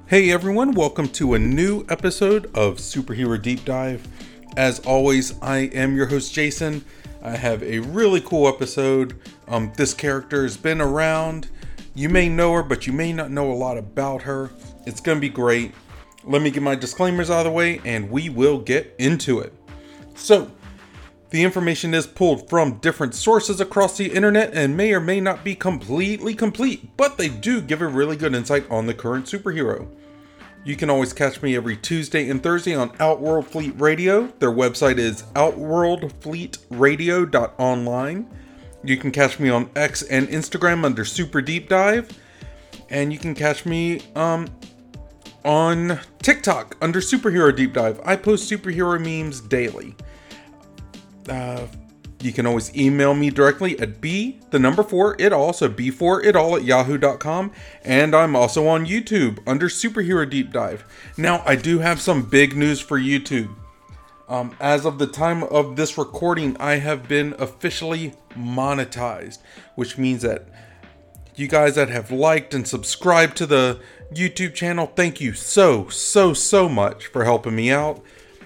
Hey everyone, welcome to a new episode of Superhero Deep Dive. As always, I am your host Jason. I have a really cool episode. This character has been around. You may know her, but you may not know a lot about her. It's going to be great. Let me get my disclaimers out of the way and we will get into it. So, the information is pulled from different sources across the internet and may or may not be completely complete, but they do give a really good insight on the current superhero. You can always catch me every Tuesday and Thursday on Outworld Fleet Radio. Their website is outworldfleetradio.online. You can catch me on X and Instagram under Super Deep Dive. And you can catch me on TikTok under Superhero Deep Dive. I post superhero memes daily. You can always email me directly at B4itall, so B4itall at yahoo.com. And I'm also on YouTube under Superhero Deep Dive. Now, I do have some big news for YouTube. As of the time of this recording, I have been officially monetized, which means that you guys that have liked and subscribed to the YouTube channel, thank you so much for helping me out.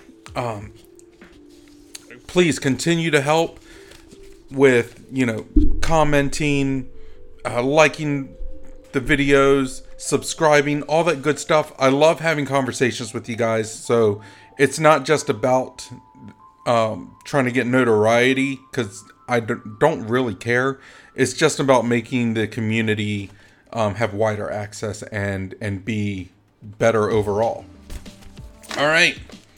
Please continue to help with, commenting, liking the videos, subscribing, all that good stuff. I love having conversations with you guys. So it's not just about trying to get notoriety, because I don't really care. It's just about making the community have wider access and be better overall. All right.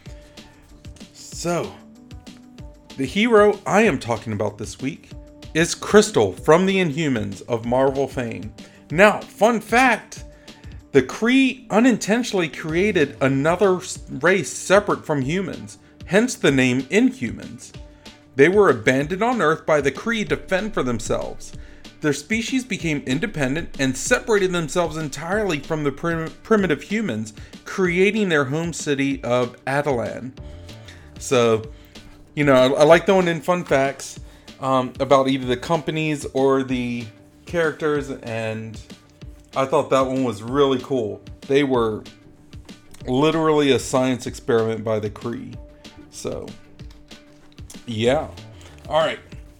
So, the hero I am talking about this week is Crystal from the Inhumans of Marvel fame. Now, fun fact, the Kree unintentionally created another race separate from humans, hence the name Inhumans. They were abandoned on Earth by the Kree to fend for themselves. Their species became independent and separated themselves entirely from the primitive humans, creating their home city of Attilan. So, I like throwing in fun facts about either the companies or the characters, and I thought that one was really cool. They were literally a science experiment by the Kree. So, yeah. Alright.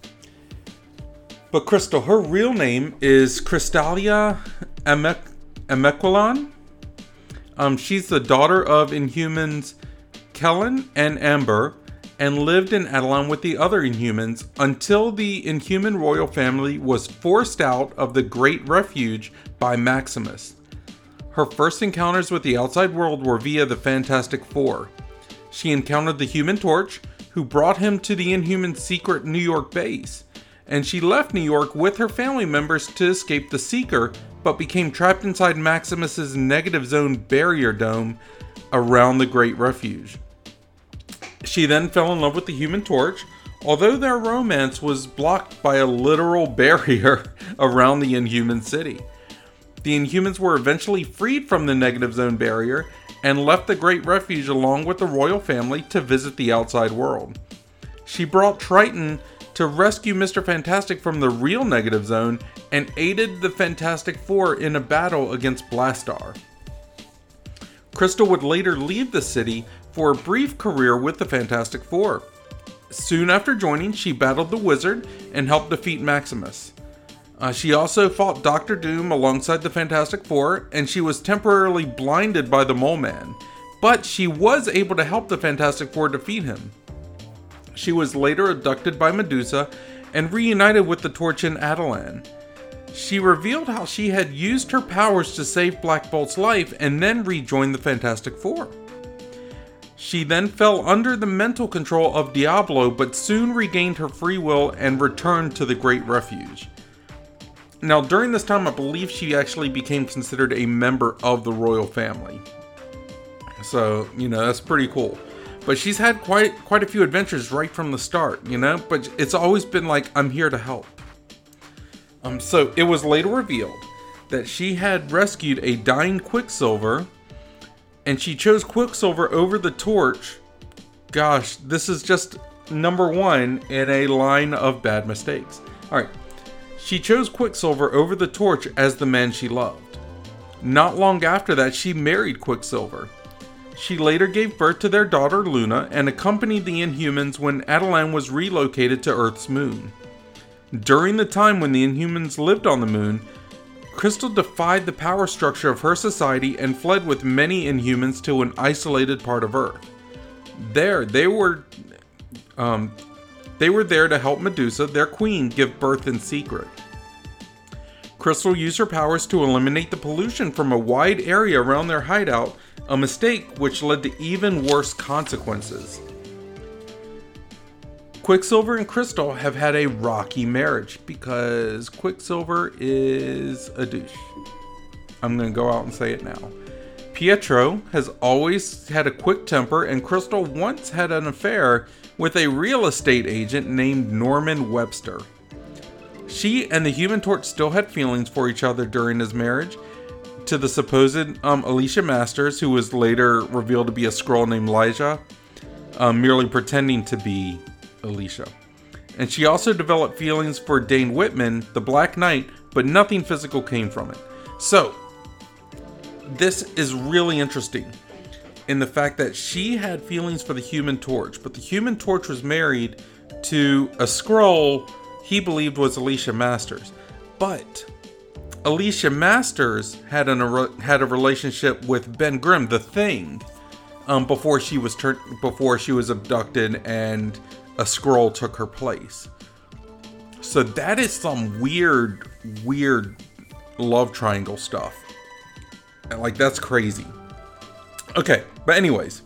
But Crystal, her real name is Crystalia Amequilon. She's the daughter of Inhumans Kellen and Amber, and lived in Attilan with the other Inhumans until the Inhuman royal family was forced out of the Great Refuge by Maximus. Her first encounters with the outside world were via the Fantastic Four. She encountered the Human Torch, who brought him to the Inhuman secret New York base, and she left New York with her family members to escape the Seeker, but became trapped inside Maximus's negative zone barrier dome around the Great Refuge. She then fell in love with the Human Torch, although their romance was blocked by a literal barrier around the Inhuman city. The Inhumans were eventually freed from the negative zone barrier and left the Great Refuge along with the royal family to visit the outside world. She brought Triton to rescue Mr. Fantastic from the real negative zone and aided the Fantastic Four in a battle against Blastar. Crystal would later leave the city for a brief career with the Fantastic Four. Soon after joining, she battled the Wizard and helped defeat Maximus. She also fought Doctor Doom alongside the Fantastic Four, and she was temporarily blinded by the Mole Man, but she was able to help the Fantastic Four defeat him. She was later abducted by Medusa and reunited with the Torch in Attilan. She revealed how she had used her powers to save Black Bolt's life and then rejoined the Fantastic Four. She then fell under the mental control of Diablo, but soon regained her free will and returned to the Great Refuge. Now, during this time, I believe she actually became considered a member of the royal family. So, that's pretty cool. But she's had quite a few adventures right from the start, but it's always been like, I'm here to help. So it was later revealed that she had rescued a dying Quicksilver, and she chose Quicksilver over the Torch. Gosh, this is just number one in a line of bad mistakes. Alright, she chose Quicksilver over the Torch as the man she loved. Not long after that, she married Quicksilver. She later gave birth to their daughter Luna and accompanied the Inhumans when Attilan was relocated to Earth's moon. During the time when the Inhumans lived on the moon, Crystal defied the power structure of her society and fled with many Inhumans to an isolated part of Earth. There, they were there to help Medusa, their queen, give birth in secret. Crystal used her powers to eliminate the pollution from a wide area around their hideout, a mistake which led to even worse consequences. Quicksilver and Crystal have had a rocky marriage because Quicksilver is a douche. I'm going to go out and say it now. Pietro has always had a quick temper, and Crystal once had an affair with a real estate agent named Norman Webster. She and the Human Torch still had feelings for each other during his marriage to the supposed Alicia Masters, who was later revealed to be a Skrull named Lyja, merely pretending to be Alicia. And she also developed feelings for Dane Whitman, the Black Knight, but nothing physical came from it. So, this is really interesting in the fact that she had feelings for the Human Torch, but the Human Torch was married to a Skrull he believed was Alicia Masters. But Alicia Masters had a relationship with Ben Grimm, the Thing, before she was abducted and a Skrull took her place. So that is some weird love triangle stuff. And like, that's crazy. Okay, but anyways.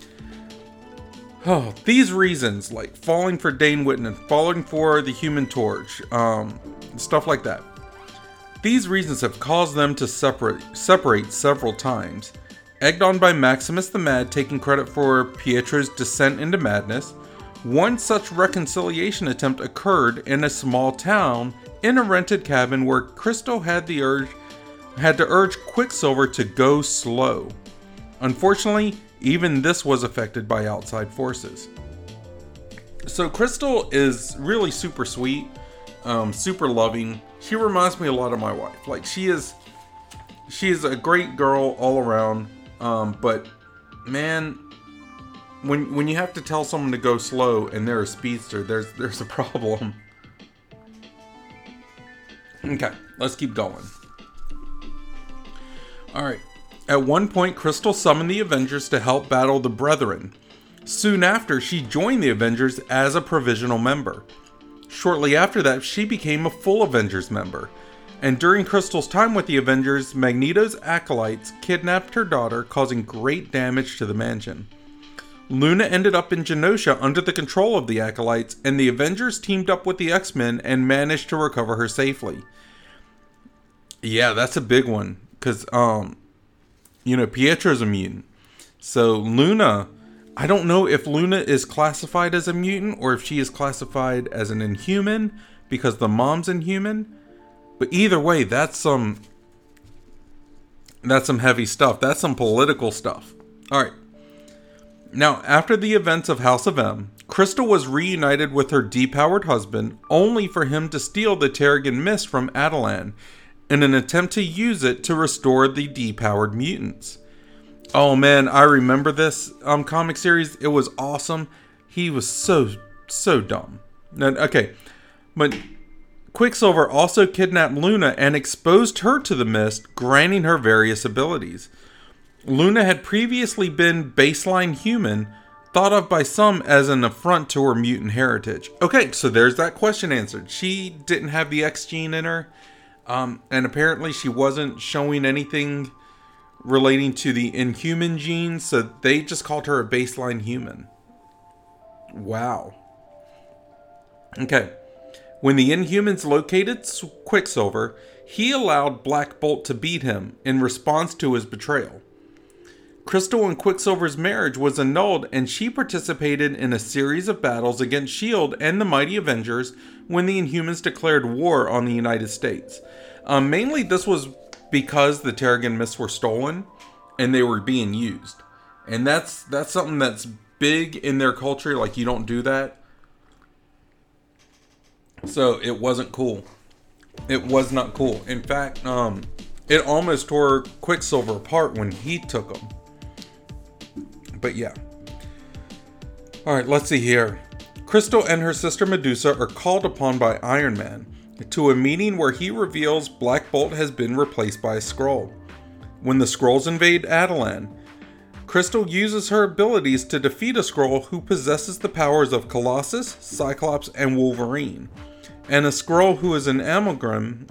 Oh, these reasons, like falling for Dane Whitman, falling for the Human Torch, stuff like that. These reasons have caused them to separate several times. Egged on by Maximus the Mad taking credit for Pietro's descent into madness, one such reconciliation attempt occurred in a small town in a rented cabin where Crystal had to urge Quicksilver to go slow. Unfortunately, even this was affected by outside forces. So Crystal is really super sweet, super loving. She reminds me a lot of my wife. Like, she is a great girl all around. But man, when you have to tell someone to go slow and they're a speedster, there's a problem. Okay, let's keep going. Alright. At one point, Crystal summoned the Avengers to help battle the Brethren. Soon after, she joined the Avengers as a provisional member. Shortly after that, she became a full Avengers member. And during Crystal's time with the Avengers, Magneto's acolytes kidnapped her daughter, causing great damage to the mansion. Luna ended up in Genosha under the control of the acolytes, and the Avengers teamed up with the X-Men and managed to recover her safely. Yeah, that's a big one, because, Pietro's a mutant. So Luna, I don't know if Luna is classified as a mutant or if she is classified as an Inhuman because the mom's Inhuman. But either way, that's some heavy stuff. That's some political stuff. Alright. Now, after the events of House of M, Crystal was reunited with her depowered husband, only for him to steal the Terrigen Mist from Attilan in an attempt to use it to restore the depowered mutants. Oh man, I remember this comic series. It was awesome. He was so dumb. Okay, but Quicksilver also kidnapped Luna and exposed her to the mist, granting her various abilities. Luna had previously been baseline human, thought of by some as an affront to her mutant heritage. Okay, so there's that question answered. She didn't have the X gene in her, and apparently she wasn't showing anything relating to the Inhuman gene, so they just called her a baseline human. Wow. Okay. When the Inhumans located Quicksilver, he allowed Black Bolt to beat him in response to his betrayal. Crystal and Quicksilver's marriage was annulled, and she participated in a series of battles against S.H.I.E.L.D. and the Mighty Avengers when the Inhumans declared war on the United States. Mainly this was because the Terrigen Mists were stolen and they were being used. And that's something that's big in their culture. Like, you don't do that. So it wasn't cool. It was not cool. In fact, It almost tore Quicksilver apart when he took him. But yeah. Alright, let's see here. Crystal and her sister Medusa are called upon by Iron Man to a meeting where he reveals Black Bolt has been replaced by a Skrull. When the Skrulls invade Attilan, Crystal uses her abilities to defeat a Skrull who possesses the powers of Colossus, Cyclops, and Wolverine, and a Skrull who is an amalgam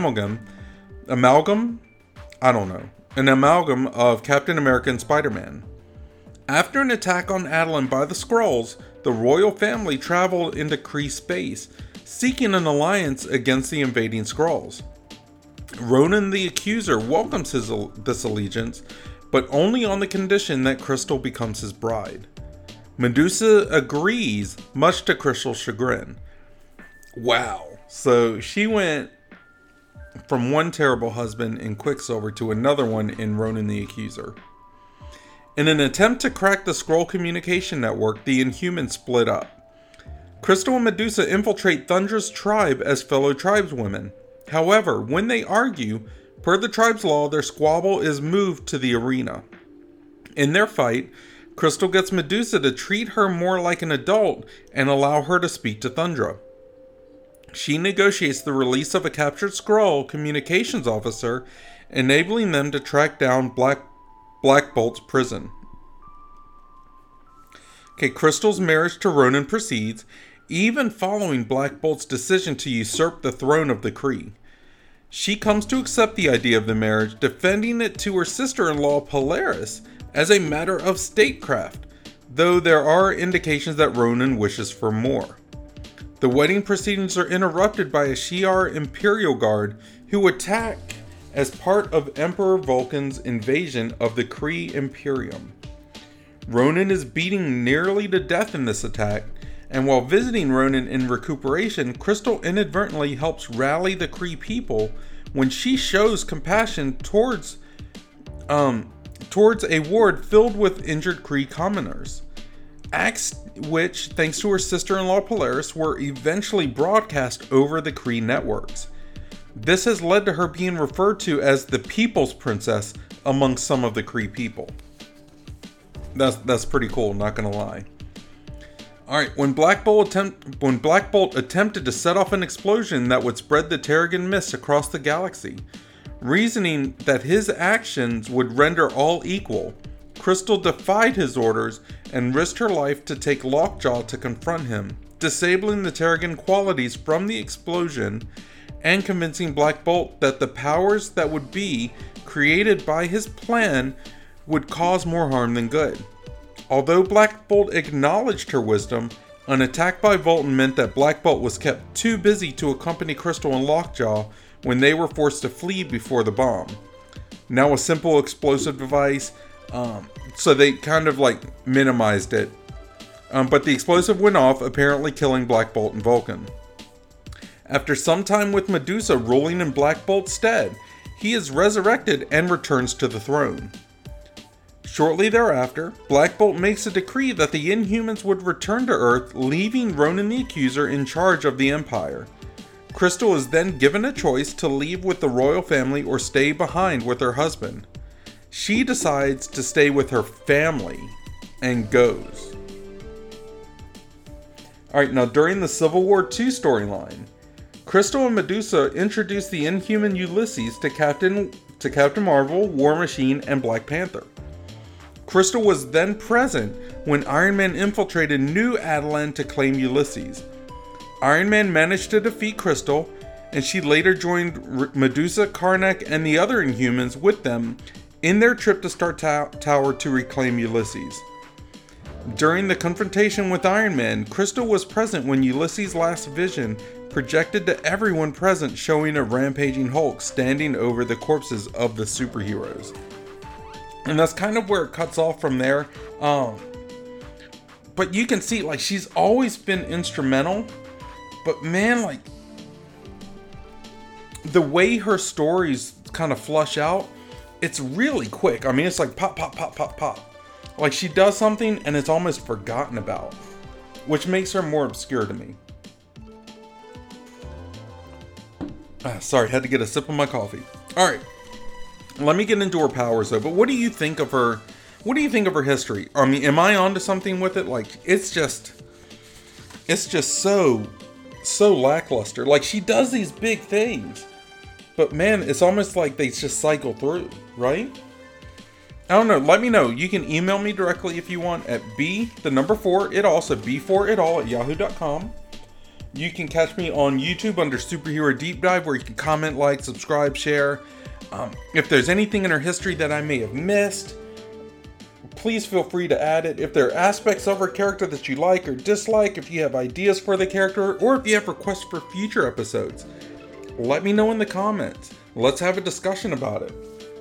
of Captain America and Spider-Man. After an attack on Attilan by the Skrulls, the royal family travel into Kree space, seeking an alliance against the invading Skrulls. Ronan the Accuser welcomes this allegiance, but only on the condition that Crystal becomes his bride. Medusa agrees, much to Crystal's chagrin. Wow. So she went from one terrible husband in Quicksilver to another one in Ronan the Accuser. In an attempt to crack the Skrull communication network, the Inhumans split up. Crystal and Medusa infiltrate Thundra's tribe as fellow tribeswomen. However, when they argue, per the tribe's law, their squabble is moved to the arena. In their fight, Crystal gets Medusa to treat her more like an adult and allow her to speak to Thundra. She negotiates the release of a captured Skrull communications officer, enabling them to track down Black Bolt's prison. Okay, Crystal's marriage to Ronan proceeds, even following Black Bolt's decision to usurp the throne of the Kree. She comes to accept the idea of the marriage, defending it to her sister-in-law Polaris as a matter of statecraft, though there are indications that Ronan wishes for more. The wedding proceedings are interrupted by a Shi'ar Imperial Guard who attack as part of Emperor Vulcan's invasion of the Kree Imperium. Ronan is beaten nearly to death in this attack, and while visiting Ronan in recuperation, Crystal inadvertently helps rally the Kree people when she shows compassion towards a ward filled with injured Kree commoners. Acts which, thanks to her sister-in-law Polaris, were eventually broadcast over the Kree networks. This has led to her being referred to as the People's Princess among some of the Kree people. That's pretty cool, not gonna lie. Alright, when Black Bolt attempted to set off an explosion that would spread the Terrigen Mist across the galaxy, reasoning that his actions would render all equal, Crystal defied his orders and risked her life to take Lockjaw to confront him, disabling the Terrigen qualities from the explosion and convincing Black Bolt that the powers that would be created by his plan would cause more harm than good. Although Black Bolt acknowledged her wisdom, an attack by Vulcan meant that Black Bolt was kept too busy to accompany Crystal and Lockjaw when they were forced to flee before the bomb. Now a simple explosive device, so they kind of like minimized it. But the explosive went off, apparently killing Black Bolt and Vulcan. After some time with Medusa ruling in Black Bolt's stead, he is resurrected and returns to the throne. Shortly thereafter, Black Bolt makes a decree that the Inhumans would return to Earth, leaving Ronan the Accuser in charge of the Empire. Crystal is then given a choice to leave with the royal family or stay behind with her husband. She decides to stay with her family and goes. Alright, now during the Civil War II storyline, Crystal and Medusa introduced the Inhuman Ulysses to Captain Marvel, War Machine, and Black Panther. Crystal was then present when Iron Man infiltrated New Attilan to claim Ulysses. Iron Man managed to defeat Crystal, and she later joined Medusa, Karnak, and the other Inhumans with them in their trip to Star Tower to reclaim Ulysses. During the confrontation with Iron Man, Crystal was present when Ulysses' last vision projected to everyone present, showing a rampaging Hulk standing over the corpses of the superheroes. And that's kind of where it cuts off from there. But you can see, like, she's always been instrumental. But man, like, the way her stories kind of flush out, it's really quick. I mean, it's like pop, pop, pop, pop, pop. Like, she does something and it's almost forgotten about, which makes her more obscure to me. Sorry, had to get a sip of my coffee. Alright. Let me get into her powers though. But what do you think of her? What do you think of her history? I mean, am I onto something with it? Like, it's just so lackluster. Like, she does these big things, but man, it's almost like they just cycle through, right? I don't know. Let me know. You can email me directly if you want at b4itall@yahoo.com. You can catch me on YouTube under Superhero Deep Dive, where you can comment, like, subscribe, share. If there's anything in her history that I may have missed, please feel free to add it. If there are aspects of her character that you like or dislike, if you have ideas for the character, or if you have requests for future episodes, let me know in the comments. Let's have a discussion about it.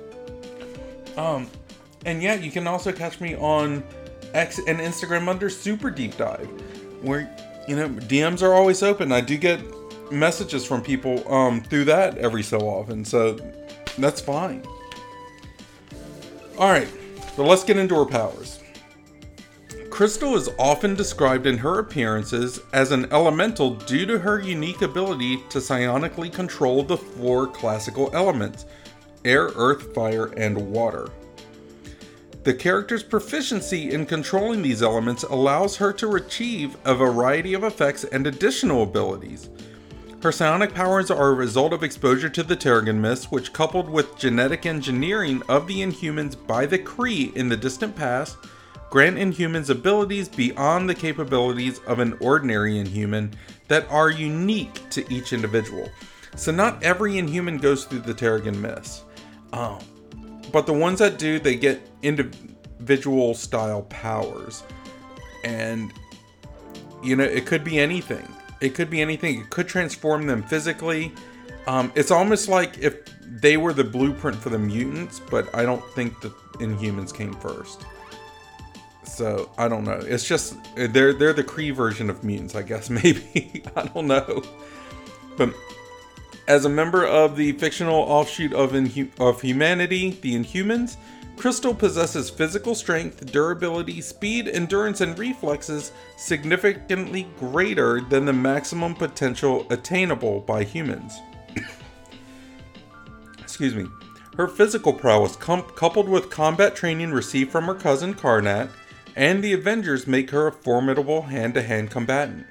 And yeah, you can also catch me on X and Instagram under Super Deep Dive, where, you know, DMs are always open. I do get messages from people through that every so often, so that's fine. Alright, but let's get into her powers. Crystal is often described in her appearances as an elemental due to her unique ability to psionically control the 4 classical elements: air, earth, fire, and water. The character's proficiency in controlling these elements allows her to achieve a variety of effects and additional abilities. Her psionic powers are a result of exposure to the Terrigen Mist, which, coupled with genetic engineering of the Inhumans by the Kree in the distant past, grant Inhumans abilities beyond the capabilities of an ordinary Inhuman that are unique to each individual. So not every Inhuman goes through the Terrigen Mist. But the ones that do, they get individual style powers. And, you know, it could be anything. It could be anything. It could transform them physically. It's almost like if they were the blueprint for the mutants, but I don't think the Inhumans came first. So, I don't know. It's just, they're the Kree version of mutants, I guess, maybe. I don't know. But as a member of the fictional offshoot of humanity, the Inhumans, Crystal possesses physical strength, durability, speed, endurance, and reflexes significantly greater than the maximum potential attainable by humans. Excuse me. Her physical prowess, coupled with combat training received from her cousin Karnak and the Avengers, make her a formidable hand-to-hand combatant.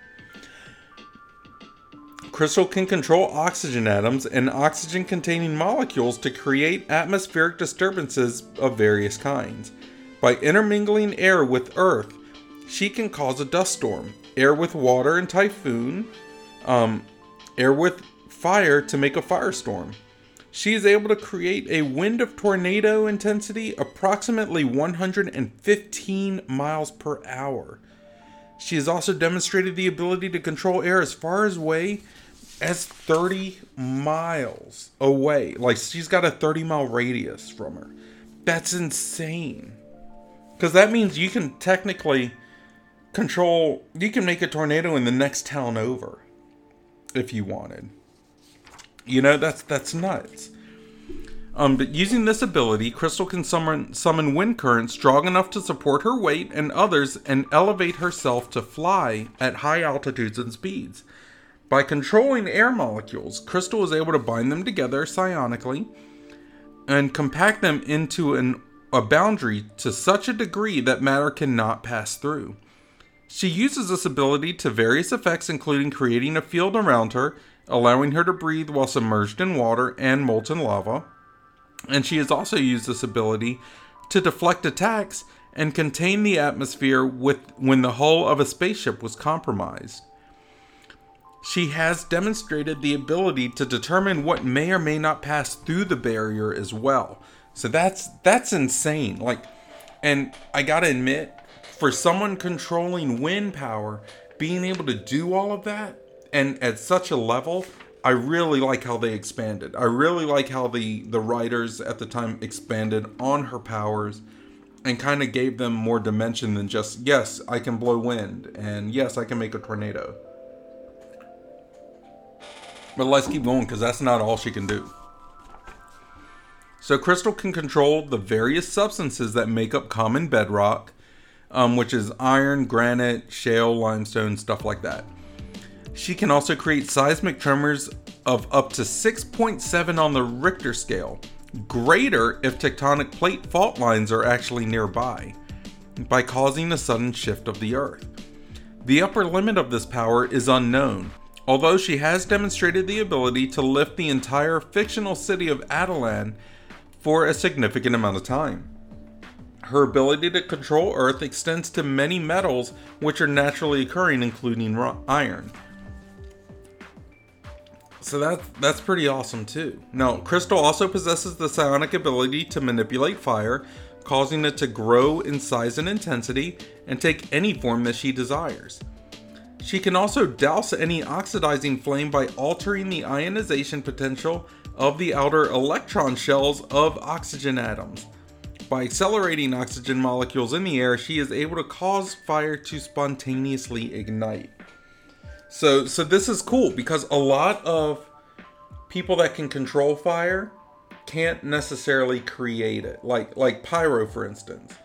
Crystal can control oxygen atoms and oxygen-containing molecules to create atmospheric disturbances of various kinds. By intermingling air with earth, she can cause a dust storm, air with water and typhoon, air with fire to make a firestorm. She is able to create a wind of tornado intensity approximately 115 miles per hour. She has also demonstrated the ability to control air as far away as 30 miles away. Like, she's got a 30-mile radius from her. That's insane. Because that means you can technically you can make a tornado in the next town over if you wanted. You know, that's nuts. But using this ability, Crystal can summon wind currents strong enough to support her weight and others and elevate herself to fly at high altitudes and speeds. By controlling air molecules, Crystal is able to bind them together psionically and compact them into a boundary to such a degree that matter cannot pass through. She uses this ability to various effects, including creating a field around her, allowing her to breathe while submerged in water and molten lava. And she has also used this ability to deflect attacks and contain the atmosphere when the hull of a spaceship was compromised. She has demonstrated the ability to determine what may or may not pass through the barrier as well. So that's insane. Like, and I gotta admit, for someone controlling wind power, being able to do all of that, and at such a level, I really like how they expanded. I really like how the writers at the time expanded on her powers and kind of gave them more dimension than just, yes, I can blow wind, and yes, I can make a tornado. But let's keep going, because that's not all she can do. So Crystal can control the various substances that make up common bedrock, which is iron, granite, shale, limestone, stuff like that. She can also create seismic tremors of up to 6.7 on the Richter scale, greater if tectonic plate fault lines are actually nearby, by causing a sudden shift of the Earth. The upper limit of this power is unknown, although she has demonstrated the ability to lift the entire fictional city of Attilan for a significant amount of time. Her ability to control Earth extends to many metals which are naturally occurring, including iron. So that's pretty awesome too. Now, Crystal also possesses the psionic ability to manipulate fire, causing it to grow in size and intensity and take any form that she desires. She can also douse any oxidizing flame by altering the ionization potential of the outer electron shells of oxygen atoms. By accelerating oxygen molecules in the air, she is able to cause fire to spontaneously ignite. So this is cool because a lot of people that can control fire can't necessarily create it. Like Pyro, for instance.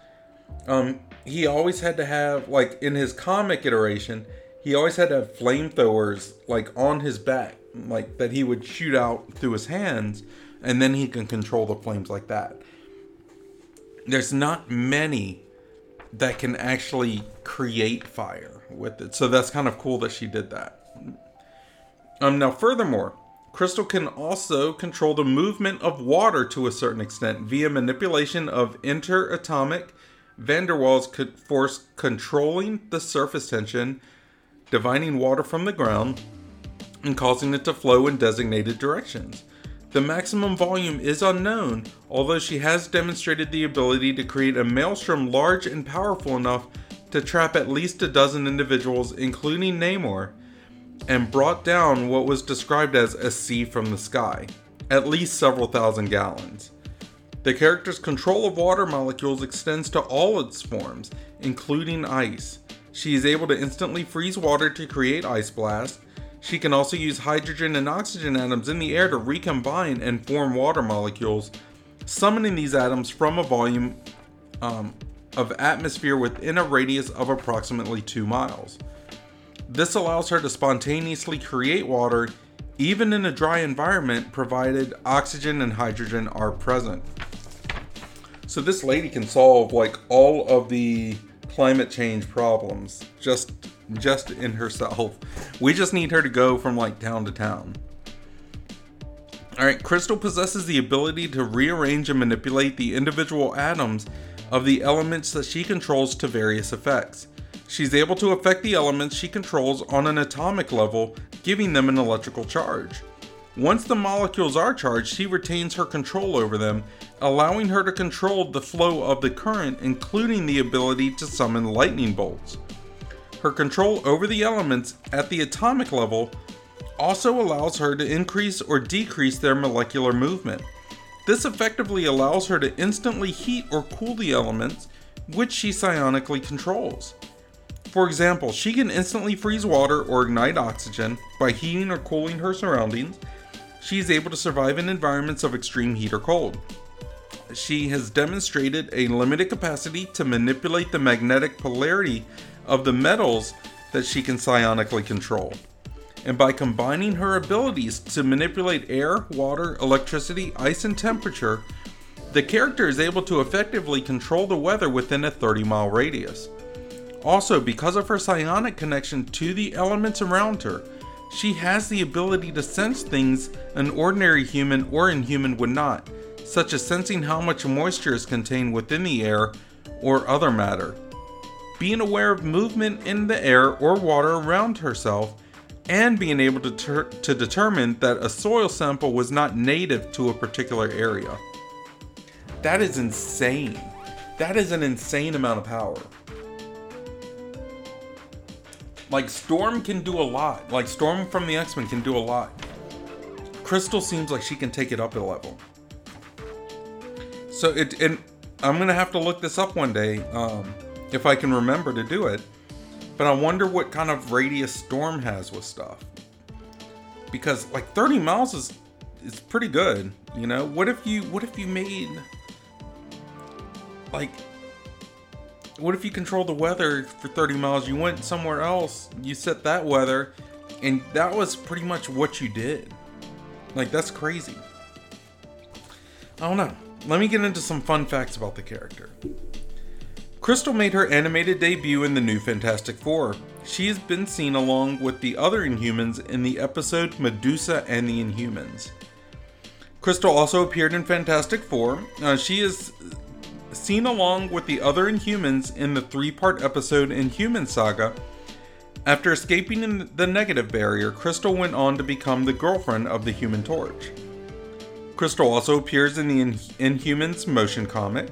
He always had to have, like in his comic iteration, he always had to have flamethrowers like on his back, like that he would shoot out through his hands, and then he can control the flames like that. There's not many that can actually create fire with it. So that's kind of cool that she did that. Now, furthermore, Crystal can also control the movement of water to a certain extent via manipulation of interatomic van der Waals force controlling the surface tension, divining water from the ground, and causing it to flow in designated directions. The maximum volume is unknown, although she has demonstrated the ability to create a maelstrom large and powerful enough to trap at least a dozen individuals, including Namor, and brought down what was described as a sea from the sky, at least several thousand gallons. The character's control of water molecules extends to all its forms, including ice. She is able to instantly freeze water to create ice blasts. She can also use hydrogen and oxygen atoms in the air to recombine and form water molecules, summoning these atoms from a volume of atmosphere within a radius of approximately 2 miles. This allows her to spontaneously create water even in a dry environment, provided oxygen and hydrogen are present. So this lady can solve like all of the climate change problems just in herself. We just need her to go from like town to town. Alright, Crystal possesses the ability to rearrange and manipulate the individual atoms of the elements that she controls to various effects. She's able to affect the elements she controls on an atomic level, giving them an electrical charge. Once the molecules are charged, she retains her control over them, allowing her to control the flow of the current, including the ability to summon lightning bolts. Her control over the elements at the atomic level also allows her to increase or decrease their molecular movement. This effectively allows her to instantly heat or cool the elements, which she psionically controls. For example, she can instantly freeze water or ignite oxygen by heating or cooling her surroundings. She is able to survive in environments of extreme heat or cold. She has demonstrated a limited capacity to manipulate the magnetic polarity of the metals that she can psionically control. And by combining her abilities to manipulate air, water, electricity, ice, and temperature, the character is able to effectively control the weather within a 30-mile radius. Also, because of her psionic connection to the elements around her, she has the ability to sense things an ordinary human or inhuman would not, such as sensing how much moisture is contained within the air or other matter, being aware of movement in the air or water around herself, and being able to determine that a soil sample was not native to a particular area. That is insane. That is an insane amount of power. Like, Storm can do a lot. Like, Storm from the X-Men can do a lot. Crystal seems like she can take it up a level. So, and I'm going to have to look this up one day, if I can remember to do it. But I wonder what kind of radius Storm has with stuff. Because, like, 30 miles is pretty good, you know? What if you made, like... What if you control the weather for 30 miles? You went somewhere else, you set that weather, and that was pretty much what you did. Like, that's crazy. I don't know. Let me get into some fun facts about the character. Crystal made her animated debut in the new Fantastic Four. She has been seen along with the other Inhumans in the episode Medusa and the Inhumans. Crystal also appeared in Fantastic Four. She is seen along with the other Inhumans in the 3-part episode Inhuman Saga. After escaping the negative barrier, Crystal went on to become the girlfriend of the Human Torch. Crystal also appears in the Inhumans motion comic.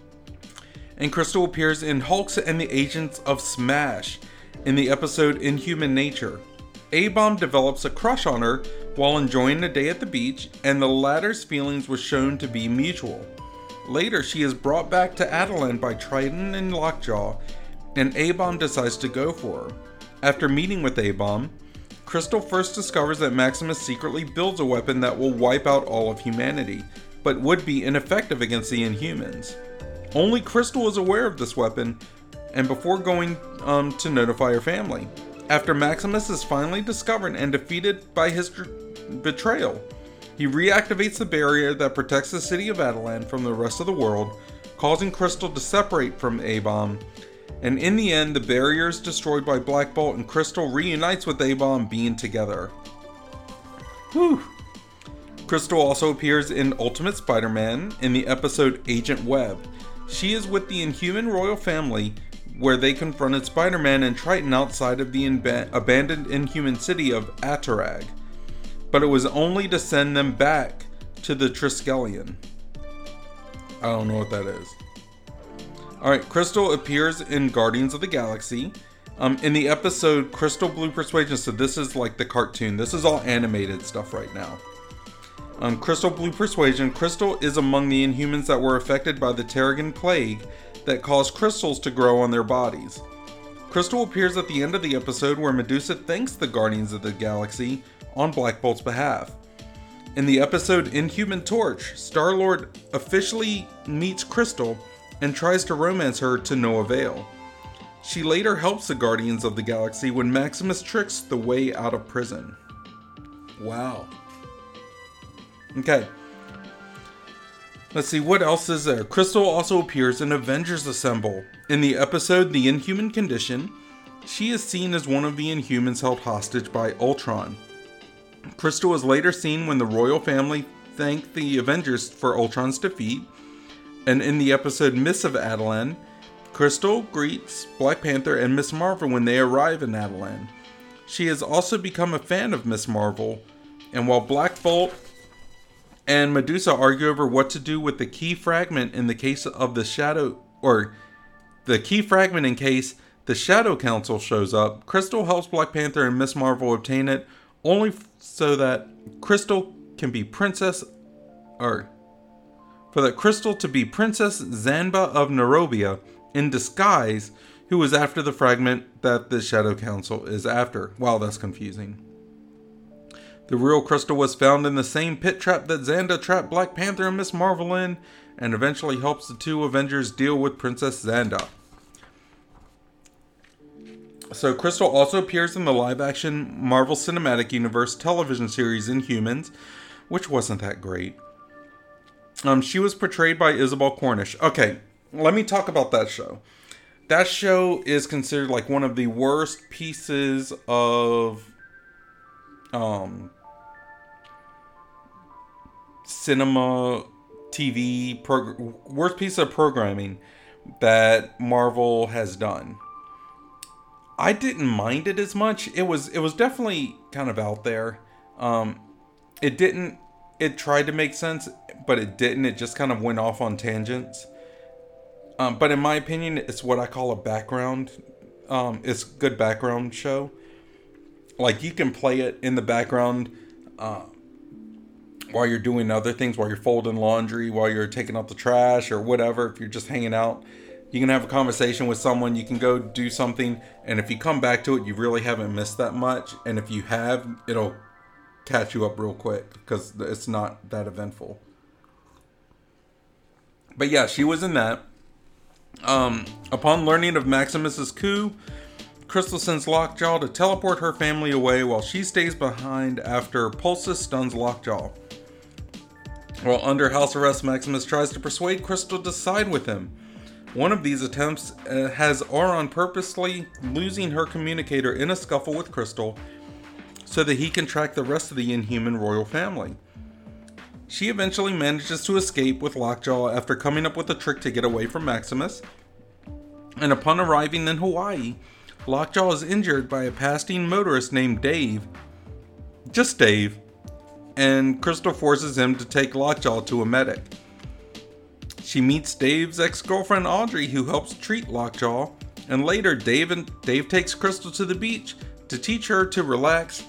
And Crystal appears in Hulks and the Agents of Smash in the episode Inhuman Nature. A-Bomb develops a crush on her while enjoying a day at the beach, and the latter's feelings were shown to be mutual. Later, she is brought back to Attilan by Triton and Lockjaw, and A-Bomb decides to go for her. After meeting with A-Bomb, Crystal first discovers that Maximus secretly builds a weapon that will wipe out all of humanity, but would be ineffective against the Inhumans. Only Crystal is aware of this weapon, and before going to notify her family. After Maximus is finally discovered and defeated by his betrayal, he reactivates the barrier that protects the city of Attilan from the rest of the world, causing Crystal to separate from A-Bomb. And in the end, the barrier is destroyed by Black Bolt, and Crystal reunites with A-Bomb, being together. Whew. Crystal also appears in Ultimate Spider-Man in the episode Agent Webb. She is with the Inhuman royal family, where they confronted Spider-Man and Triton outside of the abandoned Inhuman city of Atarag. But it was only to send them back to the Triskelion. I don't know what that is. Alright, Crystal appears in Guardians of the Galaxy. In the episode Crystal Blue Persuasion, so this is like the cartoon. This is all animated stuff right now. Crystal Blue Persuasion, Crystal is among the Inhumans that were affected by the Terrigen Plague that caused crystals to grow on their bodies. Crystal appears at the end of the episode where Medusa thanks the Guardians of the Galaxy on Black Bolt's behalf. In the episode Inhuman Torch, Star-Lord officially meets Crystal and tries to romance her to no avail. She later helps the Guardians of the Galaxy when Maximus tricks the Way out of prison. Wow. Okay. Let's see, what else is there? Crystal also appears in Avengers Assemble. In the episode The Inhuman Condition, she is seen as one of the Inhumans held hostage by Ultron. Crystal is later seen when the royal family thank the Avengers for Ultron's defeat. And in the episode Mists of Attilan, Crystal greets Black Panther and Miss Marvel when they arrive in Attilan. She has also become a fan of Miss Marvel, and while Black Bolt and Medusa argue over what to do with the key fragment in the case of the Shadow, or the key fragment in case the Shadow Council shows up, Crystal helps Black Panther and Miss Marvel obtain it, only so that Crystal can be Princess Zanba of Narovia in disguise, who was after the fragment that the Shadow Council is after. Wow, that's confusing. The real Crystal was found in the same pit trap that Xanda trapped Black Panther and Miss Marvel in, and eventually helps the two Avengers deal with Princess Xanda. So Crystal also appears in the live-action Marvel Cinematic Universe television series Inhumans, which wasn't that great. She was portrayed by Isabel Cornish. Okay, let me talk about that show. That show is considered like one of the worst pieces of cinema, TV, worst piece of programming that Marvel has done. I didn't mind it as much. It was definitely kind of out there. It tried to make sense, but it didn't. It just kind of went off on tangents. But in my opinion, it's what I call a background. It's a good background show. Like, you can play it in the background while you're doing other things, while you're folding laundry, while you're taking out the trash or whatever. If you're just hanging out, you can have a conversation with someone. You can go do something. And if you come back to it, you really haven't missed that much. And if you have, it'll catch you up real quick because it's not that eventful. But yeah, she was in that. Upon learning of Maximus's coup, Crystal sends Lockjaw to teleport her family away while she stays behind after Pulsus stuns Lockjaw. While under house arrest, Maximus tries to persuade Crystal to side with him. One of these attempts has Auron purposely losing her communicator in a scuffle with Crystal so that he can track the rest of the Inhuman royal family. She eventually manages to escape with Lockjaw after coming up with a trick to get away from Maximus. And upon arriving in Hawaii, Lockjaw is injured by a passing motorist named Dave. Just Dave. And Crystal forces him to take Lockjaw to a medic. She meets Dave's ex-girlfriend Audrey, who helps treat Lockjaw, and later Dave takes Crystal to the beach to teach her to relax,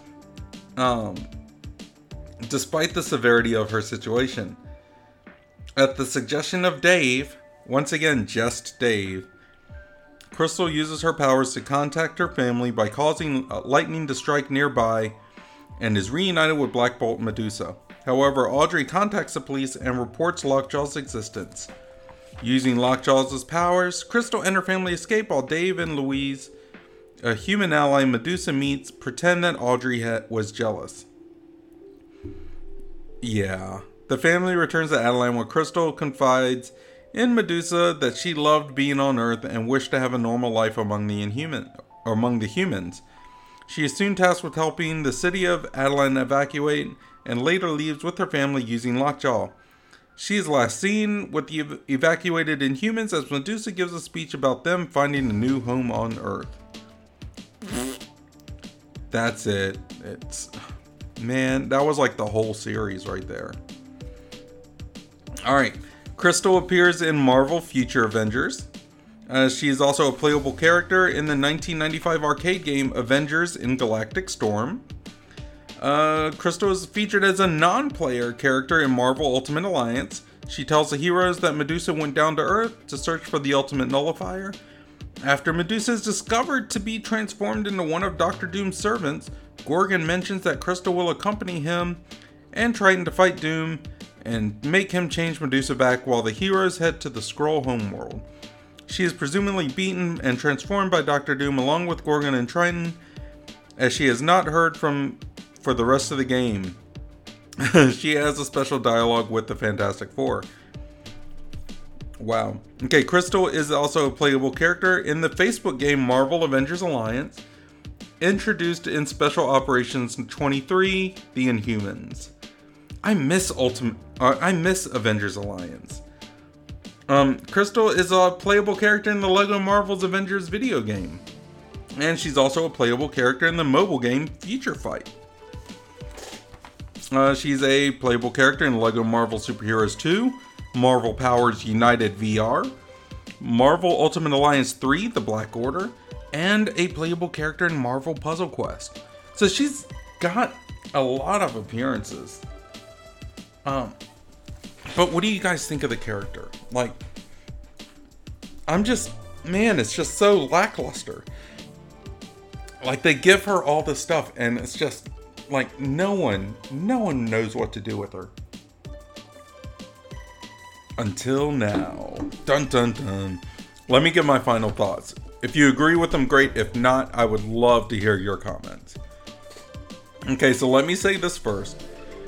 despite the severity of her situation. At the suggestion of Dave, once again just Dave, Crystal uses her powers to contact her family by causing lightning to strike nearby, and is reunited with Black Bolt Medusa. However, Audrey contacts the police and reports Lockjaw's existence. Using Lockjaw's powers, Crystal and her family escape while Dave and Louise, a human ally Medusa meets, pretend that Audrey was jealous. Yeah. The family returns to Adeline where Crystal confides in Medusa that she loved being on Earth and wished to have a normal life among the humans. She is soon tasked with helping the city of Adeline evacuate, and later leaves with her family using Lockjaw. She is last seen with the evacuated Inhumans as Medusa gives a speech about them finding a new home on Earth. That's it. Man, that was like the whole series right there. Alright, Crystal appears in Marvel Future Avengers. She is also a playable character in the 1995 arcade game Avengers in Galactic Storm. Crystal is featured as a non-player character in Marvel Ultimate Alliance. She tells the heroes that Medusa went down to Earth to search for the Ultimate Nullifier. After Medusa is discovered to be transformed into one of Doctor Doom's servants, Gorgon mentions that Crystal will accompany him and Triton to fight Doom and make him change Medusa back while the heroes head to the Skrull homeworld. She is presumably beaten and transformed by Doctor Doom along with Gorgon and Triton, as she has not heard from for the rest of the game. She has a special dialogue with the Fantastic Four. Wow. Okay, Crystal is also a playable character in the Facebook game Marvel Avengers Alliance, introduced in Special Operations 23, The Inhumans. I miss Avengers Alliance. Crystal is a playable character in the LEGO Marvel's Avengers video game. And she's also a playable character in the mobile game Future Fight. She's a playable character in LEGO Marvel Superheroes 2, Marvel Powers United VR, Marvel Ultimate Alliance 3, The Black Order, and a playable character in Marvel Puzzle Quest. So she's got a lot of appearances. But what do you guys think of the character? Like, it's just so lackluster. Like, they give her all this stuff, and it's just, like, no one knows what to do with her. Until now. Dun dun dun. Let me give my final thoughts. If you agree with them, great. If not, I would love to hear your comments. Okay, so let me say this first.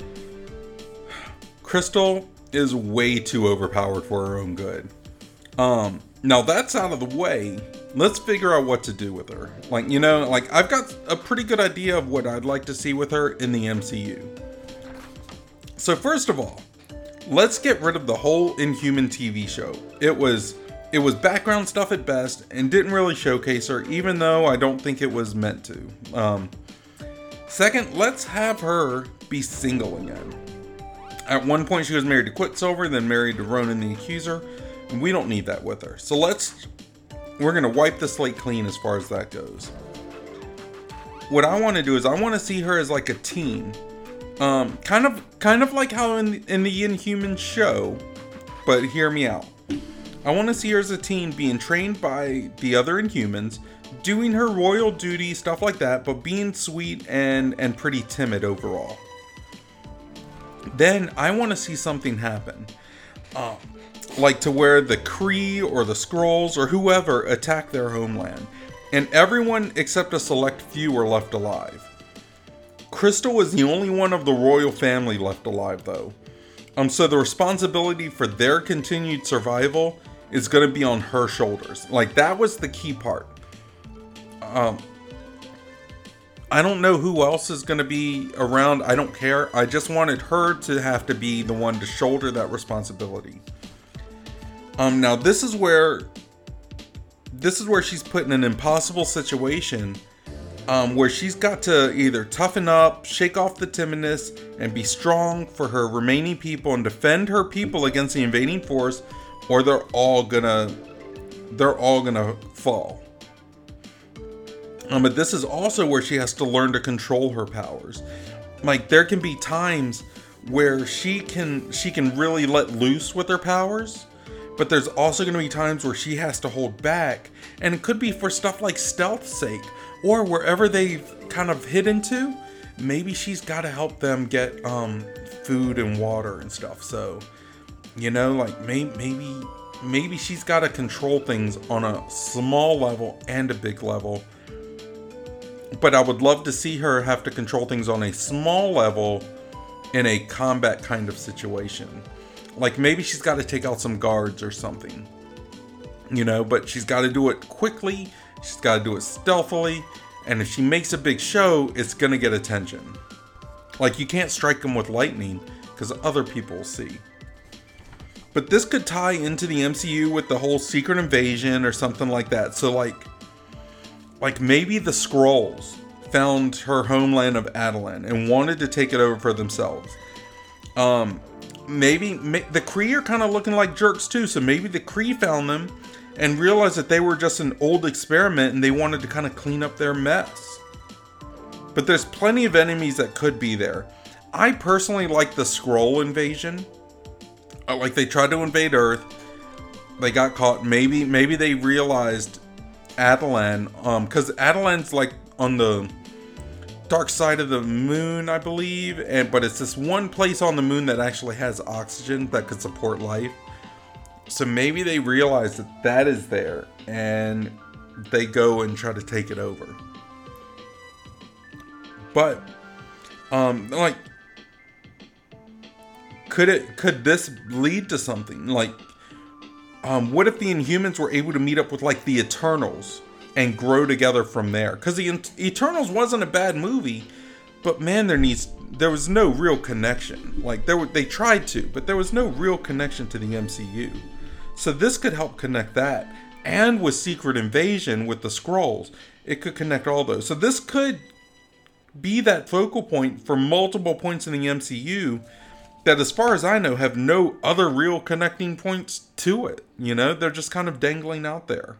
Crystal is way too overpowered for her own good. Now that's out of the way. Let's figure out what to do with her. I've got a pretty good idea of what I'd like to see with her in the MCU. So first of all, let's get rid of the whole Inhuman TV show. It was background stuff at best and didn't really showcase her, even though I don't think it was meant to. Second, let's have her be single again. At one point she was married to Quicksilver, then married to Ronan the Accuser, and we don't need that with her. So we're going to wipe the slate clean as far as that goes. What I want to do is I want to see her as like a teen. Kind of like how in the Inhuman show, but hear me out. I want to see her as a teen being trained by the other Inhumans, doing her royal duty, stuff like that, but being sweet and pretty timid overall. Then I want to see something happen. Like to where the Kree or the Skrulls or whoever attack their homeland, and everyone except a select few are left alive. Crystal is the only one of the royal family left alive though. So the responsibility for their continued survival is going to be on her shoulders. Like, that was the key part. I don't know who else is going to be around. I don't care. I just wanted her to have to be the one to shoulder that responsibility. Now this is where she's put in an impossible situation, where she's got to either toughen up, shake off the timidness, and be strong for her remaining people and defend her people against the invading force, or they're all gonna fall. But this is also where she has to learn to control her powers. Like, there can be times where she can really let loose with her powers, but there's also going to be times where she has to hold back, and it could be for stuff like stealth's sake, or wherever they've kind of hidden to, maybe she's got to help them get food and water and stuff. So, you know, like, maybe she's got to control things on a small level and a big level. But I would love to see her have to control things on a small level in a combat kind of situation. Like, maybe she's got to take out some guards or something, you know, but she's got to do it quickly. She's got to do it stealthily. And if she makes a big show, it's going to get attention. Like, you can't strike them with lightning because other people will see. But this could tie into the MCU with the whole secret invasion or something like that. So like maybe the Skrulls found her homeland of Attilan and wanted to take it over for themselves. Maybe the Kree are kind of looking like jerks too, so maybe the Kree found them and realized that they were just an old experiment and they wanted to kind of clean up their mess. But there's plenty of enemies that could be there. I personally like the Skrull invasion. Like, they tried to invade Earth, they got caught. Maybe they realized Attilan, because Attilan's like on the dark side of the moon, I believe, but it's this one place on the moon that actually has oxygen that could support life. So maybe they realize that is there, and they go and try to take it over. But like, could this lead to something like, what if the Inhumans were able to meet up with like the Eternals and grow together from there? Because the Eternals wasn't a bad movie, but man, there was no real connection. Like, they tried to, but there was no real connection to the MCU. So this could help connect that, and with Secret Invasion with the Skrulls, it could connect all those. So this could be that focal point for multiple points in the MCU that, as far as I know, have no other real connecting points to it. You know, they're just kind of dangling out there.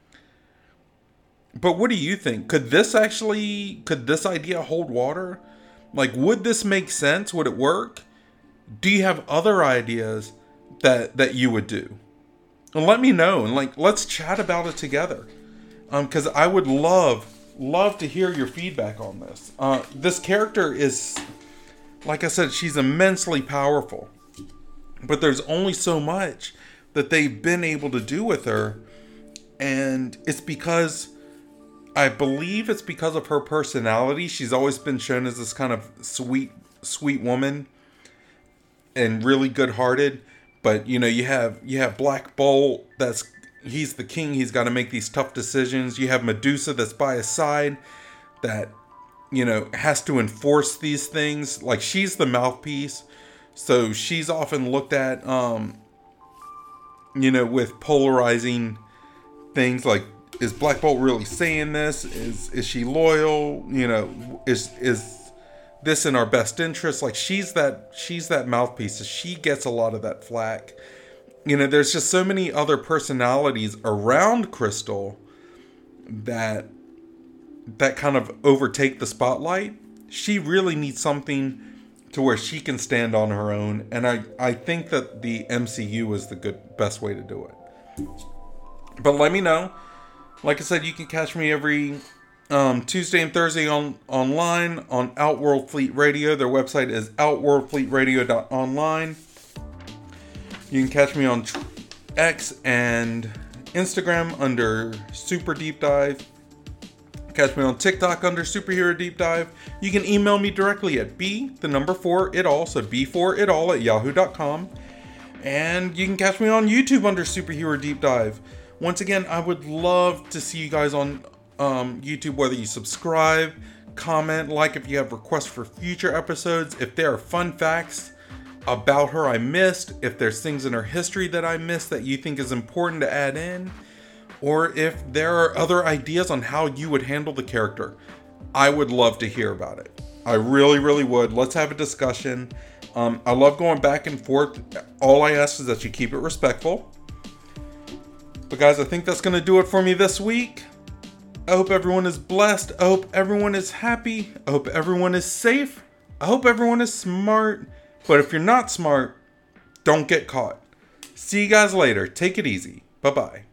But what do you think? Could this idea hold water? Like, would this make sense? Would it work? Do you have other ideas that you would do? And let me know, and like, let's chat about it together. Because I would love to hear your feedback on this. This character is, like I said, she's immensely powerful. But there's only so much that they've been able to do with her. And it's because, I believe it's because of her personality. She's always been shown as this kind of sweet woman and really good-hearted. But, you know, you have Black Bolt, he's the king, he's got to make these tough decisions. You have Medusa that's by his side, that, you know, has to enforce these things. Like, she's the mouthpiece. So she's often looked at, you know, with polarizing things like, is Black Bolt really saying this? Is she loyal? You know, is this in our best interest? Like, she's that mouthpiece. So she gets a lot of that flack. You know, there's just so many other personalities around Crystal that kind of overtake the spotlight. She really needs something to where she can stand on her own. And I think that the MCU is the best way to do it. But let me know. Like I said, you can catch me every Tuesday and Thursday online on Outworld Fleet Radio. Their website is outworldfleetradio.online. You can catch me on X and Instagram under Super Deep Dive. Catch me on TikTok under Superhero Deep Dive. You can email me directly at b4itall, so b4itall at yahoo.com. And you can catch me on YouTube under Superhero Deep Dive. Once again, I would love to see you guys on YouTube, whether you subscribe, comment, like if you have requests for future episodes, if there are fun facts about her I missed, if there's things in her history that I missed that you think is important to add in, or if there are other ideas on how you would handle the character. I would love to hear about it. I really, really would. Let's have a discussion. I love going back and forth. All I ask is that you keep it respectful. But guys, I think that's going to do it for me this week. I hope everyone is blessed. I hope everyone is happy. I hope everyone is safe. I hope everyone is smart. But if you're not smart, don't get caught. See you guys later. Take it easy. Bye-bye.